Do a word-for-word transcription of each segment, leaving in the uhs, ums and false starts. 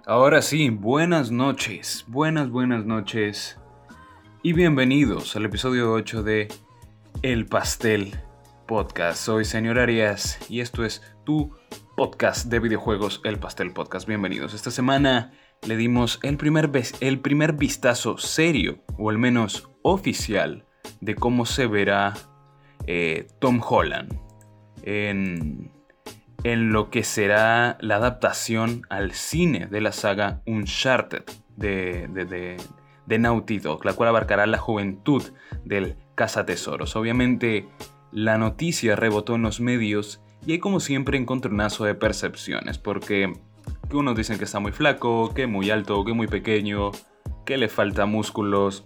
Ahora sí, buenas noches, buenas, buenas noches y bienvenidos al episodio ocho de El Pastel Podcast. Soy señor Arias y esto es tu podcast de videojuegos, El Pastel Podcast. Bienvenidos. Esta semana le dimos el primer, el primer vistazo serio, o al menos oficial, de cómo se verá eh, Tom Holland en... en lo que será la adaptación al cine de la saga Uncharted de, de, de, de Naughty Dog, la cual abarcará la juventud del cazatesoros. Obviamente la noticia rebotó en los medios y hay como siempre encontronazo de percepciones, porque que unos dicen que está muy flaco, que muy alto, que muy pequeño, que le falta músculos.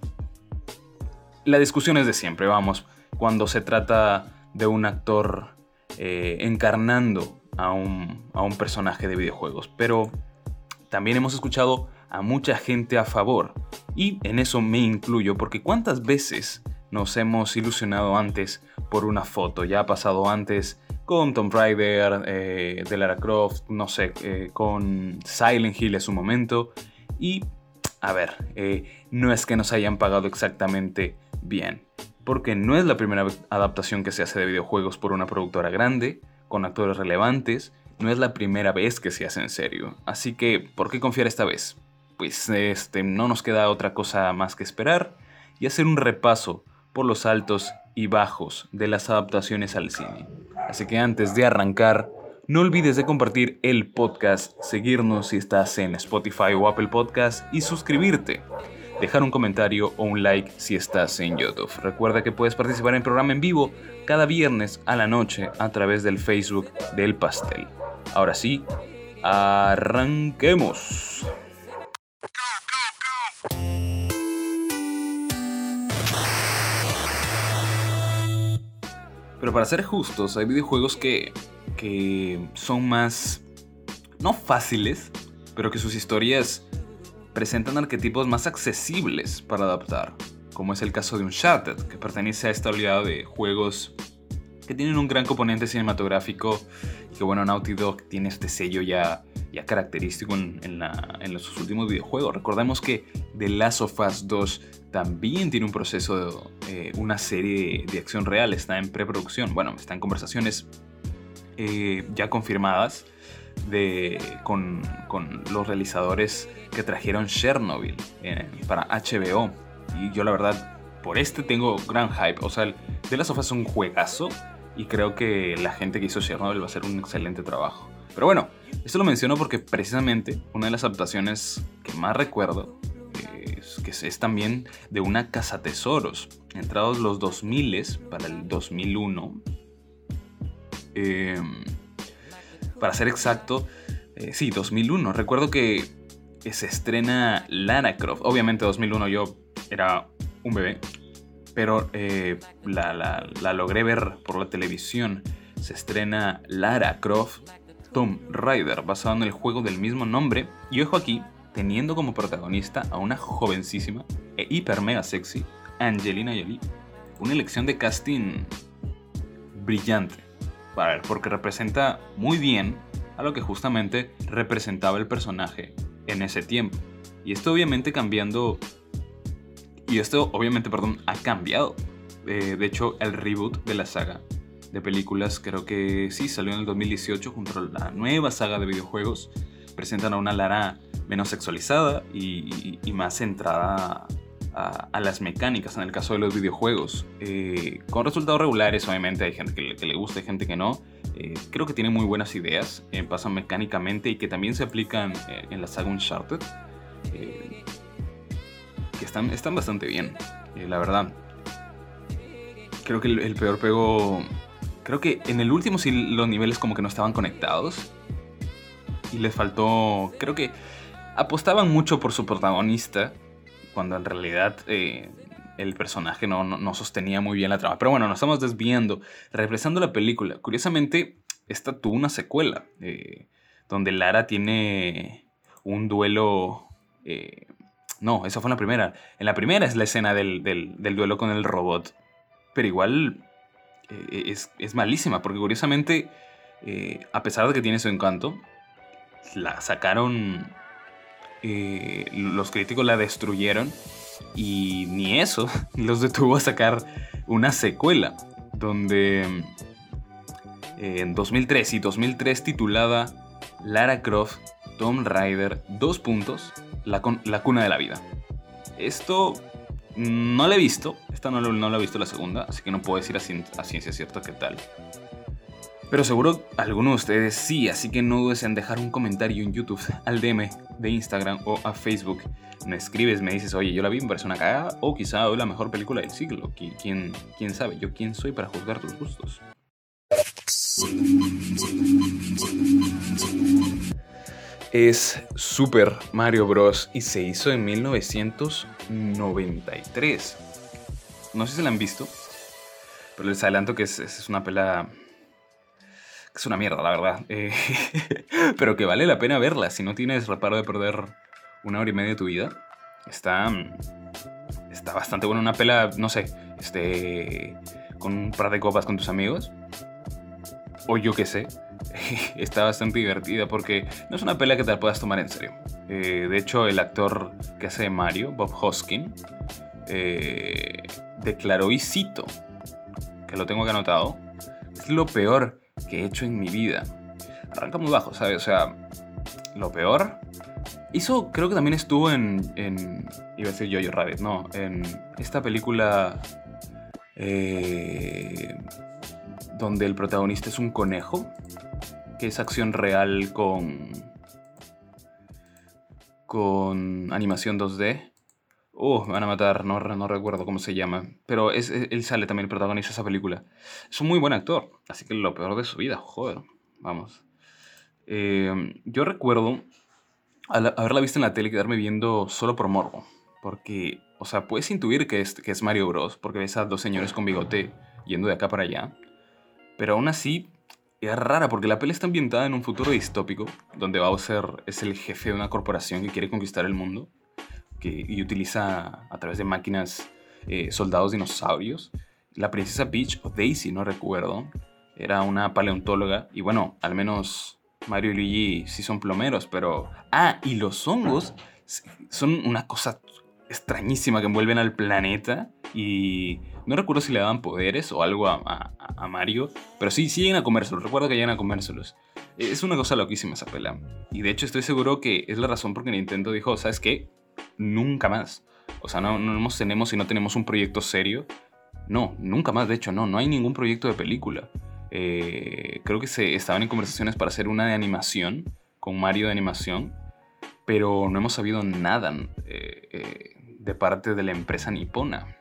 La discusión es de siempre, vamos, cuando se trata de un actor eh, encarnando A un, a un personaje de videojuegos, pero también hemos escuchado a mucha gente a favor, y en eso me incluyo, porque cuántas veces nos hemos ilusionado antes por una foto. Ya ha pasado antes con Tomb Raider, eh, de Lara Croft, no sé, eh, con Silent Hill en su momento, y a ver, eh, no es que nos hayan pagado exactamente bien, porque no es la primera adaptación que se hace de videojuegos por una productora grande, con actores relevantes. No es la primera vez que se hace en serio. Así que, ¿por qué confiar esta vez? Pues este, no nos queda otra cosa más que esperar y hacer un repaso por los altos y bajos de las adaptaciones al cine. Así que antes de arrancar, no olvides de compartir el podcast, seguirnos si estás en Spotify o Apple Podcast y suscribirte. Dejar un comentario o un like si estás en YouTube. Recuerda que puedes participar en el programa en vivo cada viernes a la noche a través del Facebook del Pastel. Ahora sí, arranquemos. Pero para ser justos, hay videojuegos que, que son más, no fáciles, pero que sus historias presentan arquetipos más accesibles para adaptar, como es el caso de Uncharted, que pertenece a esta oleada de juegos que tienen un gran componente cinematográfico y que, bueno, Naughty Dog tiene este sello ya, ya característico en, en, la, en los, sus últimos videojuegos. Recordemos que The Last of Us dos también tiene un proceso, de, eh, una serie de acción real, está en preproducción, bueno, está en conversaciones eh, ya confirmadas de, con, con los realizadores que trajeron Chernobyl eh, para H B O. Y yo la verdad, por este tengo gran hype. O sea, The Last of Us es un juegazo y creo que la gente que hizo Chernobyl va a hacer un excelente trabajo. Pero bueno, esto lo menciono porque precisamente una de las adaptaciones que más recuerdo eh, es que es también de una cazatesoros. Entrados los dos mil para el dos mil uno. Eh, para ser exacto, eh, sí, dos mil uno. Recuerdo que se estrena Lara Croft. Obviamente dos mil uno yo era un bebé, pero eh, la, la, la logré ver por la televisión. Se estrena Lara Croft Tomb Raider, basado en el juego del mismo nombre. Y ojo aquí, teniendo como protagonista a una jovencísima e hiper mega sexy Angelina Jolie. Una elección de casting brillante, para ver, porque representa muy bien a lo que justamente representaba el personaje en ese tiempo. Y esto obviamente cambiando... Y esto obviamente, perdón, ha cambiado. Eh, de hecho, el reboot de la saga de películas, creo que sí, salió en el dos mil dieciocho junto a la nueva saga de videojuegos. Presentan a una Lara menos sexualizada y, y más centrada a, a las mecánicas en el caso de los videojuegos. Eh, con resultados regulares, obviamente hay gente que le, que le gusta y gente que no. Eh, creo que tiene muy buenas ideas, eh, pasan mecánicamente y que también se aplican eh, en la saga Uncharted. Eh, que están, están bastante bien, eh, la verdad. Creo que el, el peor pego... Creo que en el último sí los niveles como que no estaban conectados. Y les faltó... Creo que apostaban mucho por su protagonista, cuando en realidad eh, el personaje no, no, no sostenía muy bien la trama. Pero bueno, nos estamos desviando. Regresando a la película. Curiosamente, esta tuvo una secuela. Eh, donde Lara tiene un duelo... Eh, No, esa fue en la primera. En la primera es la escena del, del, del duelo con el robot. Pero igual eh, es, es malísima, porque curiosamente, eh, a pesar de que tiene su encanto, la sacaron eh, los críticos la destruyeron y ni eso los detuvo a sacar una secuela donde eh, en dos mil tres y dos mil tres titulada Lara Croft Tomb Raider dos puntos la, con, la cuna de la vida. Esto no lo he visto, esta no lo, no lo he visto la segunda, así que no puedo decir a, cien, a ciencia cierta qué tal. Pero seguro alguno de ustedes sí, así que no dudes en dejar un comentario en YouTube, al D M de Instagram o a Facebook. Me escribes, me dices, oye, yo la vi, me parece una cagada, o quizá hoy la mejor película del siglo. ¿Quién, quién sabe? ¿Yo quién soy para juzgar tus gustos? Es Super Mario Bros. Y se hizo en mil novecientos noventa y tres. No sé si la han visto, pero les adelanto que es, es una pela... Es una mierda, la verdad. Eh, pero que vale la pena verla si no tienes reparo de perder una hora y media de tu vida. Está, está bastante buena. Una pela, no sé, este, con un par de copas con tus amigos. O yo qué sé. Está bastante divertida porque no es una pela que te la puedas tomar en serio. Eh, de hecho, el actor que hace de Mario, Bob Hoskin, eh, declaró, y cito, que lo tengo acá anotado, es lo peor que he hecho en mi vida. Arranca muy bajo, ¿sabes? O sea, lo peor. Hizo, creo que también estuvo en, en iba a decir Jojo Rabbit, no, en esta película eh, donde el protagonista es un conejo, que es acción real con con animación dos D. Uh, me van a matar, no, no recuerdo cómo se llama. Pero es, él sale también, el protagonista de esa película. Es un muy buen actor, así que lo peor de su vida, joder, vamos. Eh, yo recuerdo al haberla visto en la tele y quedarme viendo solo por morbo. Porque, o sea, puedes intuir que es, que es Mario Bros. Porque ves a dos señores con bigote yendo de acá para allá. Pero aún así, es rara porque la peli está ambientada en un futuro distópico, donde Bowser es el jefe de una corporación que quiere conquistar el mundo. Que, y utiliza a través de máquinas eh, soldados dinosaurios. La princesa Peach, o Daisy, no recuerdo, era una paleontóloga. Y bueno, al menos Mario y Luigi sí son plomeros, pero... Ah, y los hongos son una cosa extrañísima que envuelven al planeta. Y no recuerdo si le daban poderes o algo a, a, a Mario, pero sí, sí llegan a comérselos. Recuerdo que llegan a comérselos. Es una cosa loquísima esa pela. Y de hecho estoy seguro que es la razón por que Nintendo dijo, ¿sabes qué? Nunca más. O sea, no, no nos tenemos y no tenemos un proyecto serio. No, nunca más. De hecho, no, no hay ningún proyecto de película. Eh, creo que se estaban en conversaciones para hacer una de animación, con Mario de animación, pero no hemos sabido nada eh, eh, de parte de la empresa nipona.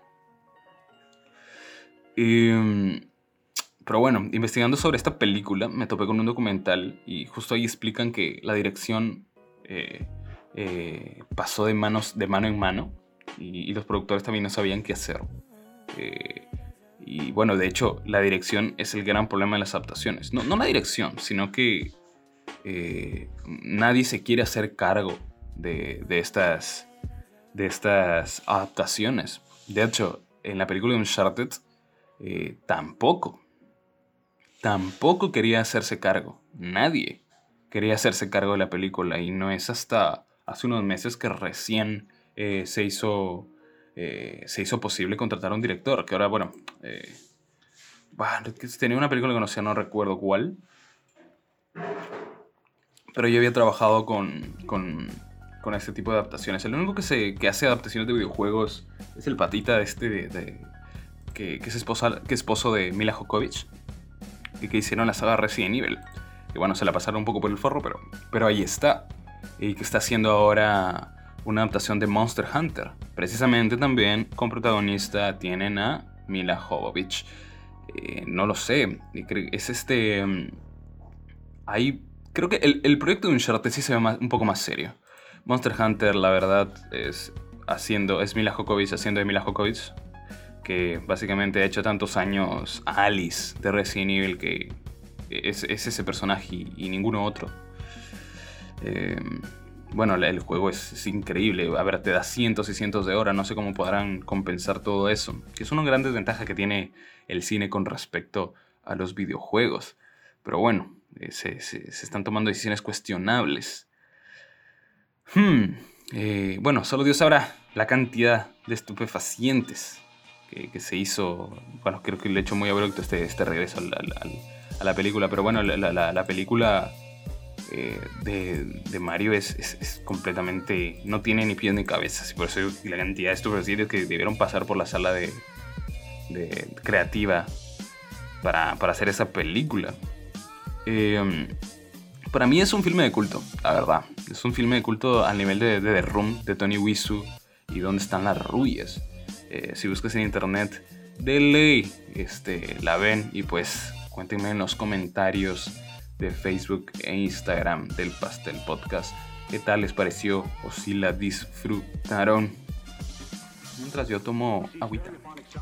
Eh, pero bueno, investigando sobre esta película, me topé con un documental y justo ahí explican que la dirección... Eh, Eh, pasó de, manos, de mano en mano y, y los productores también no sabían qué hacer. Eh, y bueno, de hecho, la dirección es el gran problema de las adaptaciones. No, no la dirección, sino que eh, nadie se quiere hacer cargo de, de, estas, de estas adaptaciones. De hecho, en la película de Uncharted eh, tampoco, tampoco quería hacerse cargo. Nadie quería hacerse cargo de la película y no es hasta hace unos meses que recién eh, se, hizo, eh, se hizo posible contratar a un director. Que ahora, bueno, eh, bueno, tenía una película que conocía, no recuerdo cuál. Pero yo había trabajado con, con, con este tipo de adaptaciones. El único que, se, que hace adaptaciones de videojuegos es el patita este de, de, que, que, es esposa, que es esposo de Mila Jovovich. Y que hicieron la saga Resident Evil. Que bueno, se la pasaron un poco por el forro, pero, pero ahí está. Y que está haciendo ahora una adaptación de Monster Hunter. Precisamente también con protagonista tienen a Mila Jovovich. Eh, no lo sé. Es este... Hay... Creo que el, el proyecto de Uncharted sí se ve más, un poco más serio. Monster Hunter, la verdad, es haciendo... Es Mila Jovovich haciendo de Mila Jovovich. Que básicamente ha hecho tantos años a Alice de Resident Evil que... Es, es ese personaje y, y ninguno otro. Eh, bueno, el juego es, es increíble. A ver, te da cientos y cientos de horas. No sé cómo podrán compensar todo eso. Que es una gran desventaja que tiene el cine con respecto a los videojuegos. Pero bueno, eh, se, se, se están tomando decisiones cuestionables. Hmm. Eh, bueno, solo Dios sabrá la cantidad de estupefacientes que, que se hizo. Bueno, creo que le he hecho muy abrupto este, este regreso al, al, al, a la película. Pero bueno, la, la, la película eh, de, de Mario es, es, es completamente... No tiene ni pies ni cabezas. Y por eso la cantidad de estupefacientes que debieron pasar por la sala de, de creativa para, para hacer esa película. Eh, para mí es un filme de culto, la verdad. Es un filme de culto al nivel de, de The Room, de Tony Wiseau y Dónde están las rubias. Eh, si buscas en internet, de ley este, la ven. Y pues cuéntenme en los comentarios de Facebook e Instagram del Pastel Podcast qué tal les pareció o si la disfrutaron. Mientras yo tomo agüita.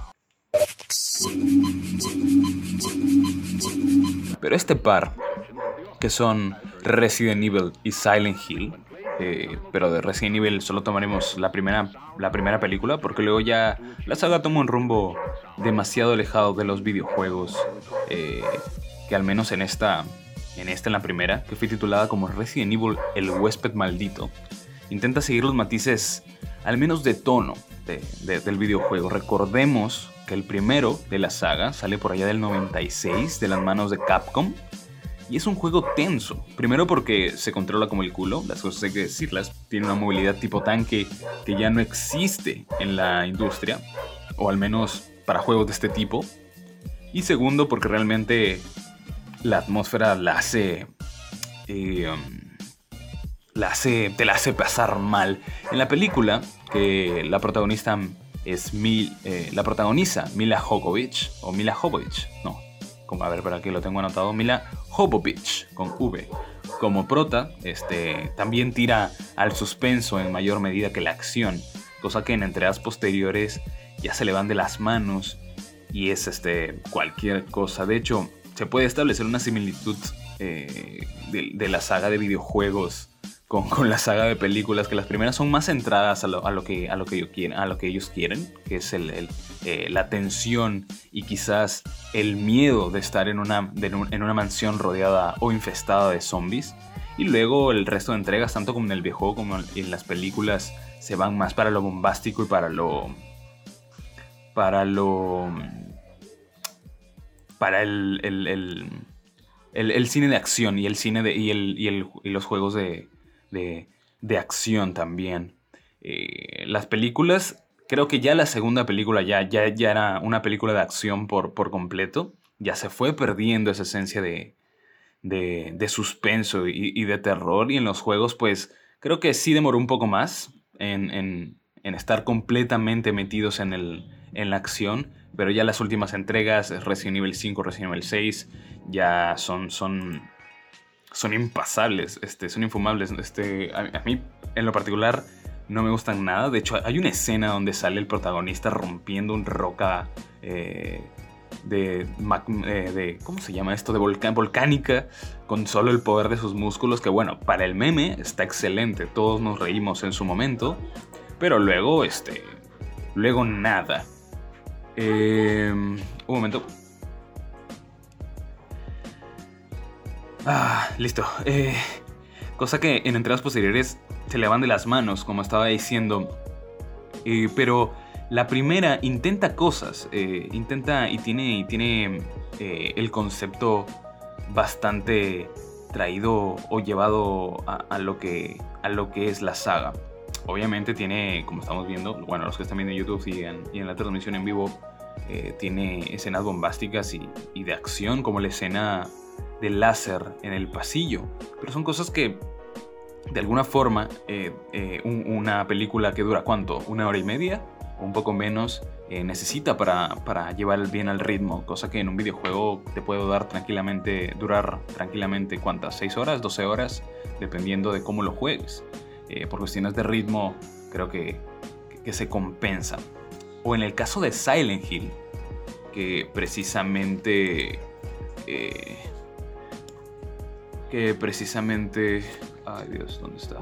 Pero este par, que son Resident Evil y Silent Hill, eh, pero de Resident Evil solo tomaremos la primera, la primera película, porque luego ya la saga toma un rumbo demasiado alejado de los videojuegos, eh, que al menos en esta, en esta, en la primera, que fue titulada como Resident Evil El Huésped Maldito, intenta seguir los matices, al menos de tono, de, de, del videojuego. Recordemos que el primero de la saga sale por allá del noventa y seis de las manos de Capcom. Y es un juego tenso. Primero porque se controla como el culo, las cosas hay que decirlas. Tiene una movilidad tipo tanque que ya no existe en la industria, o al menos para juegos de este tipo. Y segundo porque realmente la atmósfera la hace... Eh, la hace, te la hace pasar mal. En la película, que la protagonista es Mil, eh, la protagoniza Mila Jovovich, o Mila Jovovich, no, como, a ver, para que lo tengo anotado, Mila Jovovich, con V. Como prota, este, también tira al suspenso en mayor medida que la acción, cosa que en entregas posteriores ya se le van de las manos y es este, cualquier cosa. De hecho, se puede establecer una similitud eh, de, de la saga de videojuegos Con, con la saga de películas, que las primeras son más centradas a lo, a lo, que, a lo, que, ellos quieren, a lo que ellos quieren, que es el, el, eh, la tensión y quizás el miedo de estar en una, de, en una mansión rodeada o infestada de zombies. Y luego el resto de entregas, tanto como en el videojuego como en las películas, se van más para lo bombástico y para lo... Para lo... Para el... el, el, el, el cine de acción y el cine de, y, el, y, el, y los juegos de... De, de acción también. Eh, las películas, creo que ya la segunda película ya, ya, ya era una película de acción por, por completo. Ya se fue perdiendo esa esencia de, de, de suspenso y, y de terror. Y en los juegos, pues creo que sí demoró un poco más en, en, en estar completamente metidos en, el, en la acción. Pero ya las últimas entregas, Resident Evil cinco, Resident Evil seis, ya son... son Son impasables, este, son infumables. Este, a, a mí, en lo particular, no me gustan nada. De hecho, hay una escena donde sale el protagonista rompiendo una roca eh, de, eh, de... ¿Cómo se llama esto? De volcán, volcánica, con solo el poder de sus músculos. Que bueno, para el meme está excelente. Todos nos reímos en su momento. Pero luego, este... Luego nada. Eh, un momento... Ah, listo. Eh, cosa que en entregas posteriores se le van de las manos, como estaba diciendo. Eh, pero la primera intenta cosas. Eh, intenta y tiene, y tiene eh, el concepto bastante traído o llevado a, a, lo que, a lo que es la saga. Obviamente tiene, como estamos viendo, bueno, los que están viendo en YouTube y en, y en la transmisión en vivo, eh, tiene escenas bombásticas y, y de acción, como la escena de láser en el pasillo. Pero son cosas que, de alguna forma, eh, eh, un, una película que dura, ¿cuánto? ¿Una hora y media? O un poco menos, eh, necesita para, para llevar bien al ritmo. Cosa que en un videojuego te puede dar tranquilamente, durar tranquilamente, ¿cuántas? ¿seis horas? ¿doce horas? Dependiendo de cómo lo juegues. Eh, por cuestiones de ritmo, creo que, que, que se compensa. O en el caso de Silent Hill, que precisamente... Eh, que precisamente... Ay Dios, ¿dónde está?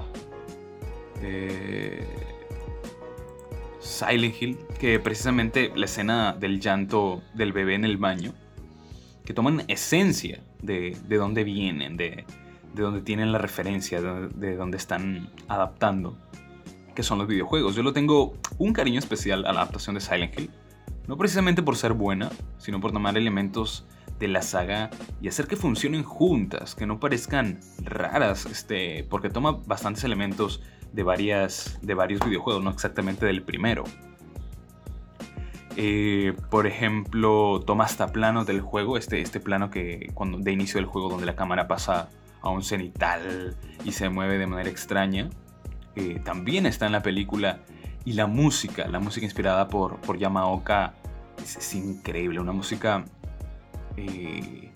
Eh, Silent Hill, que precisamente la escena del llanto del bebé en el baño, que toman esencia de, de dónde vienen, de, de dónde tienen la referencia, de, de dónde están adaptando. que son los videojuegos. Yo lo tengo un cariño especial a la adaptación de Silent Hill. No precisamente por ser buena, sino por tomar elementos de la saga y hacer que funcionen juntas, que no parezcan raras, este, porque toma bastantes elementos de, varias, de varios videojuegos, no exactamente del primero. Eh, por ejemplo, toma hasta planos del juego, este, este plano que cuando, de inicio del juego donde la cámara pasa a un cenital y se mueve de manera extraña. Eh, también está en la película. Y la música, la música inspirada por, por Yamaoka es, es increíble, una música eh,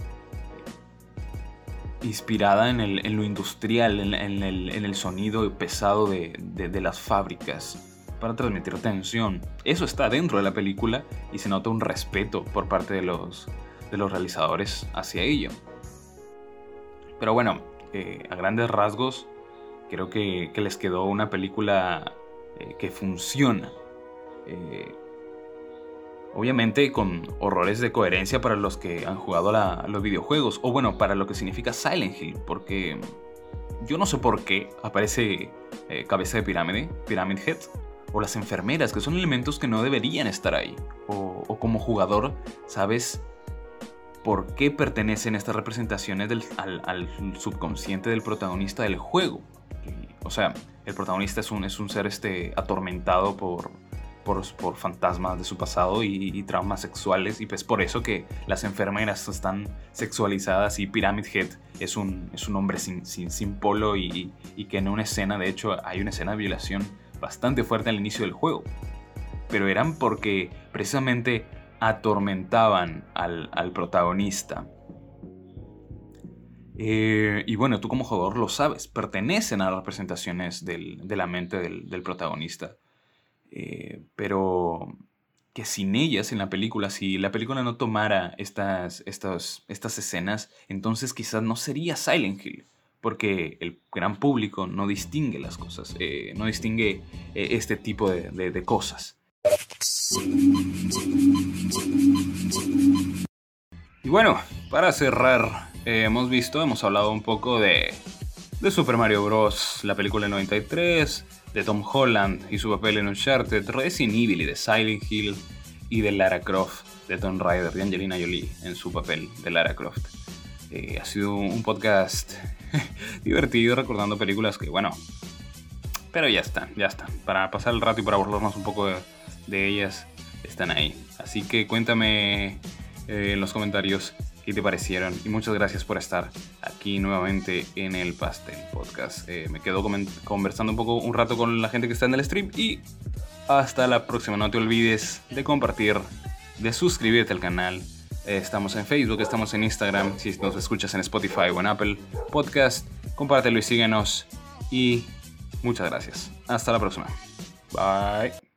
inspirada en, el, en lo industrial, en, en, el, en el sonido pesado de, de, de las fábricas para transmitir tensión. Eso está dentro de la película y se nota un respeto por parte de los, de los realizadores hacia ello. Pero bueno, eh, a grandes rasgos creo que, que les quedó una película eh, que funciona. Eh, obviamente con horrores de coherencia para los que han jugado la, los videojuegos, o bueno, para lo que significa Silent Hill, porque yo no sé por qué aparece eh, cabeza de pirámide, Pyramid Head, o las enfermeras, que son elementos que no deberían estar ahí, o, o como jugador sabes por qué pertenecen estas representaciones del, al, al subconsciente del protagonista del juego. O sea, el protagonista es un, es un ser este, atormentado por, por, por fantasmas de su pasado y, y traumas sexuales, y pues por eso que las enfermeras están sexualizadas y Pyramid Head es un, es un hombre sin, sin, sin polo y, y que en una escena, de hecho, hay una escena de violación bastante fuerte al inicio del juego. Pero eran porque precisamente atormentaban al, al protagonista. Eh, y bueno, tú como jugador lo sabes, pertenecen a las representaciones del, de la mente del, del protagonista. Eh, pero que sin ellas en la película, si la película no tomara estas, estas, estas escenas, entonces quizás no sería Silent Hill. Porque el gran público no distingue las cosas, eh, no distingue eh, este tipo de, de, de cosas. Y bueno, para cerrar, eh, hemos visto, hemos hablado un poco de, de Super Mario Bros., la película del noventa y tres, de Tom Holland y su papel en Uncharted, Resident Evil y de Silent Hill, y de Lara Croft, de Tomb Raider, de Angelina Jolie en su papel de Lara Croft. Eh, ha sido un podcast divertido recordando películas que, bueno, pero ya están, ya están. Para pasar el rato y para burlarnos un poco de, de ellas, están ahí. Así que cuéntame eh, en los comentarios qué te parecieron y muchas gracias por estar aquí nuevamente en el Pastel Podcast. Eh, me quedo conversando un poco, un rato con la gente que está en el stream y hasta la próxima. No te olvides de compartir, de suscribirte al canal. Estamos en Facebook, estamos en Instagram, si nos escuchas en Spotify o en Apple Podcast, compártelo y síguenos. Y muchas gracias. Hasta la próxima. Bye.